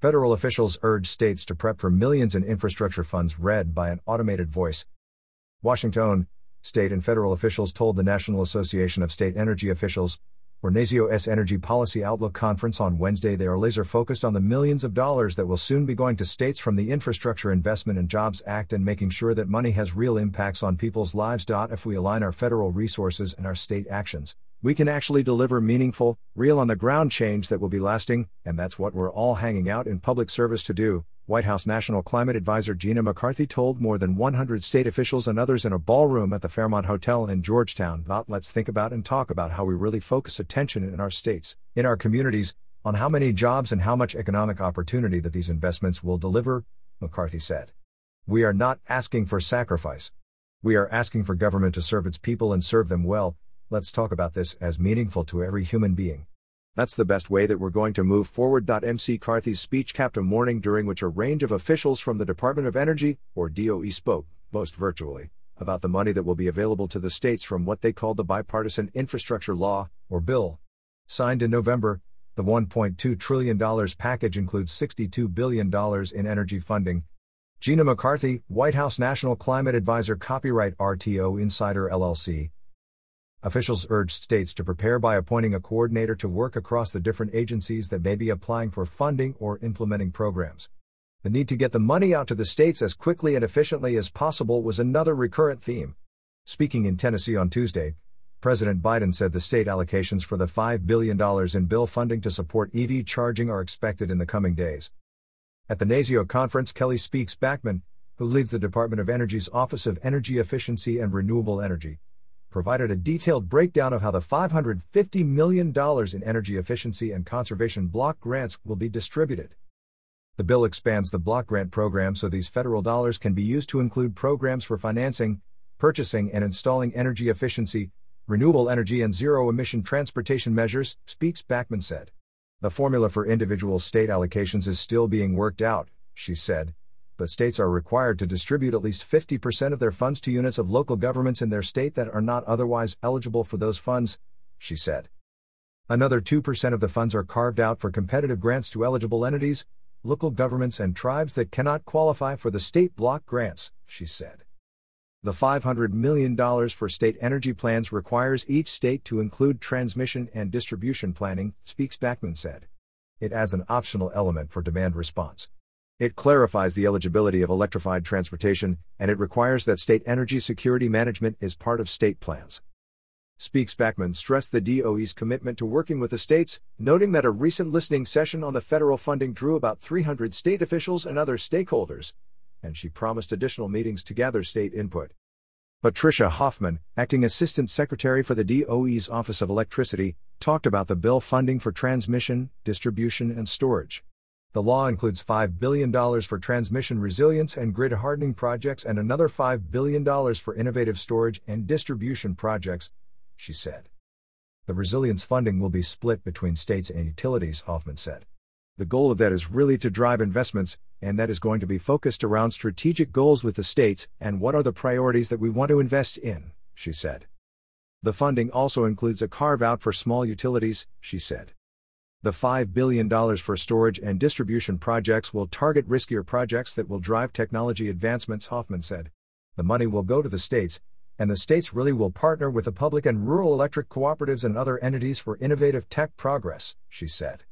Federal officials urge states to prep for millions in infrastructure funds, read by an automated voice. Washington, state and federal officials told the National Association of State Energy Officials, or NASIO's Energy Policy Outlook Conference on Wednesday, they are laser focused on the millions of dollars that will soon be going to states from the Infrastructure Investment and Jobs Act and making sure that money has real impacts on people's lives. If we align our federal resources and our state actions, we can actually deliver meaningful, real on-the-ground change that will be lasting, and that's what we're all hanging out in public service to do, White House National Climate Advisor Gina McCarthy told more than 100 state officials and others in a ballroom at the Fairmont Hotel in Georgetown. Let's think about and talk about how we really focus attention in our states, in our communities, on how many jobs and how much economic opportunity that these investments will deliver, McCarthy said. We are not asking for sacrifice. We are asking for government to serve its people and serve them well. Let's talk about this as meaningful to every human being. That's the best way that we're going to move forward. MC Carthy's speech capped a morning during which a range of officials from the Department of Energy, or DOE, spoke, most virtually, about the money that will be available to the states from what they called the Bipartisan Infrastructure Law, or bill. Signed in November, the $1.2 trillion package includes $62 billion in energy funding. Gina McCarthy, White House National Climate Advisor, copyright RTO Insider LLC. Officials urged states to prepare by appointing a coordinator to work across the different agencies that may be applying for funding or implementing programs. The need to get the money out to the states as quickly and efficiently as possible was another recurrent theme. Speaking in Tennessee on Tuesday, President Biden said the state allocations for the $5 billion in bill funding to support EV charging are expected in the coming days. At the NASIO conference, Kelly Speaks Backman, who leads the Department of Energy's Office of Energy Efficiency and Renewable Energy, provided a detailed breakdown of how the $550 million in energy efficiency and conservation block grants will be distributed. The bill expands the block grant program so these federal dollars can be used to include programs for financing, purchasing and installing energy efficiency, renewable energy and zero-emission transportation measures, Speaks Backman said. The formula for individual state allocations is still being worked out, she said, but states are required to distribute at least 50% of their funds to units of local governments in their state that are not otherwise eligible for those funds, she said. Another 2% of the funds are carved out for competitive grants to eligible entities, local governments and tribes that cannot qualify for the state block grants, she said. The $500 million for state energy plans requires each state to include transmission and distribution planning, Speaks Backman said. It adds an optional element for demand response. It clarifies the eligibility of electrified transportation, and it requires that state energy security management is part of state plans. Speaks Backman stressed the DOE's commitment to working with the states, noting that a recent listening session on the federal funding drew about 300 state officials and other stakeholders, and she promised additional meetings to gather state input. Patricia Hoffman, acting Assistant Secretary for the DOE's Office of Electricity, talked about the bill funding for transmission, distribution, and storage. The law includes $5 billion for transmission resilience and grid hardening projects and another $5 billion for innovative storage and distribution projects, she said. The resilience funding will be split between states and utilities, Hoffman said. The goal of that is really to drive investments, and that is going to be focused around strategic goals with the states and what are the priorities that we want to invest in, she said. The funding also includes a carve-out for small utilities, she said. The $5 billion for storage and distribution projects will target riskier projects that will drive technology advancements, Hoffman said. The money will go to the states, and the states really will partner with the public and rural electric cooperatives and other entities for innovative tech progress, she said.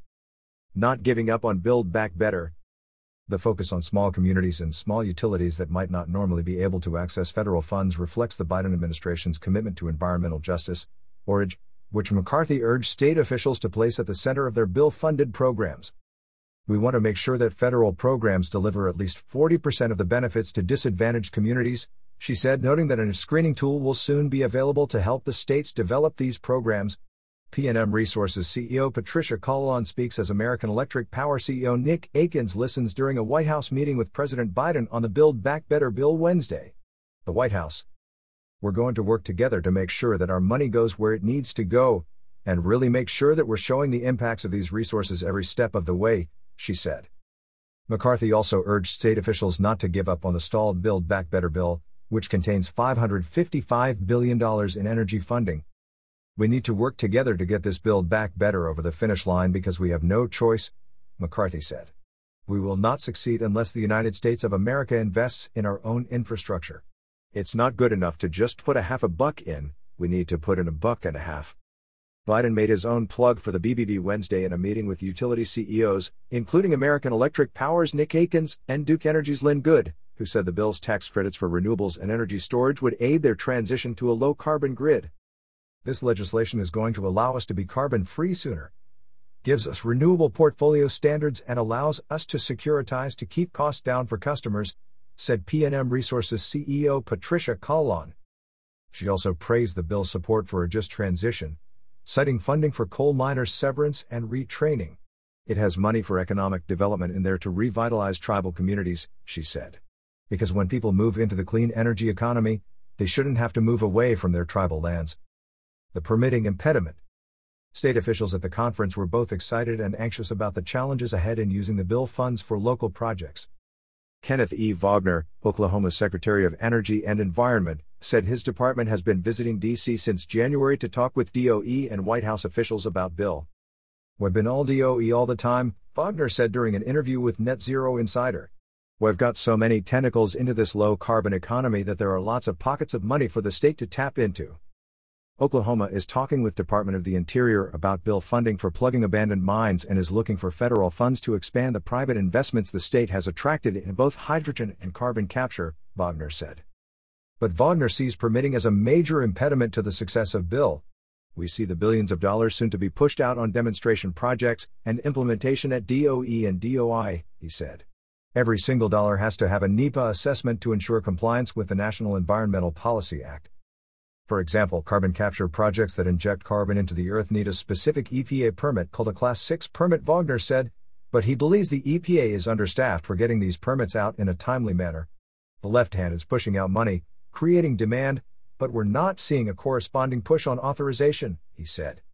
Not giving up on Build Back Better. The focus on small communities and small utilities that might not normally be able to access federal funds reflects the Biden administration's commitment to environmental justice, ORAGE, which McCarthy urged state officials to place at the center of their bill-funded programs. We want to make sure that federal programs deliver at least 40% of the benefits to disadvantaged communities, she said, noting that a screening tool will soon be available to help the states develop these programs. PNM Resources CEO Patricia Colon speaks as American Electric Power CEO Nick Akins listens during a White House meeting with President Biden on the Build Back Better bill Wednesday. The White House. We're going to work together to make sure that our money goes where it needs to go, and really make sure that we're showing the impacts of these resources every step of the way, she said. McCarthy also urged state officials not to give up on the stalled Build Back Better bill, which contains $555 billion in energy funding. We need to work together to get this Build Back Better over the finish line because we have no choice, McCarthy said. We will not succeed unless the United States of America invests in our own infrastructure. It's not good enough to just put $50 in, we need to put in $1.50. Biden made his own plug for the BBB Wednesday in a meeting with utility CEOs, including American Electric Power's Nick Akins and Duke Energy's Lynn Good, who said the bill's tax credits for renewables and energy storage would aid their transition to a low-carbon grid. This legislation is going to allow us to be carbon-free sooner, gives us renewable portfolio standards and allows us to securitize to keep costs down for customers, said PNM Resources CEO Patricia Colon. She also praised the bill's support for a just transition, citing funding for coal miners' severance and retraining. It has money for economic development in there to revitalize tribal communities, she said. Because when people move into the clean energy economy, they shouldn't have to move away from their tribal lands. The permitting impediment. State officials at the conference were both excited and anxious about the challenges ahead in using the bill funds for local projects. Kenneth E. Wagner, Oklahoma's Secretary of Energy and Environment, said his department has been visiting D.C. since January to talk with DOE and White House officials about bill. We've been all DOE all the time, Wagner said during an interview with Net Zero Insider. We've got so many tentacles into this low-carbon economy that there are lots of pockets of money for the state to tap into. Oklahoma is talking with Department of the Interior about bill funding for plugging abandoned mines and is looking for federal funds to expand the private investments the state has attracted in both hydrogen and carbon capture, Wagner said. But Wagner sees permitting as a major impediment to the success of bill. We see the billions of dollars soon to be pushed out on demonstration projects and implementation at DOE and DOI, he said. Every single dollar has to have a NEPA assessment to ensure compliance with the National Environmental Policy Act. For example, carbon capture projects that inject carbon into the earth need a specific EPA permit called a Class 6 permit, Wagner said, but he believes the EPA is understaffed for getting these permits out in a timely manner. The left hand is pushing out money, creating demand, but we're not seeing a corresponding push on authorization, he said.